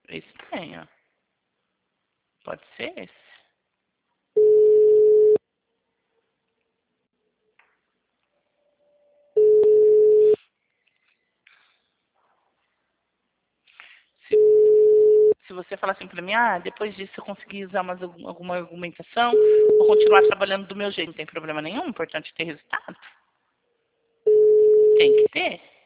Estranho. Pode ser esse. Se você falar assim pra mim, depois disso eu consegui usar alguma argumentação, vou continuar trabalhando do meu jeito, não tem problema nenhum, o importante é ter resultado. Tem que ter.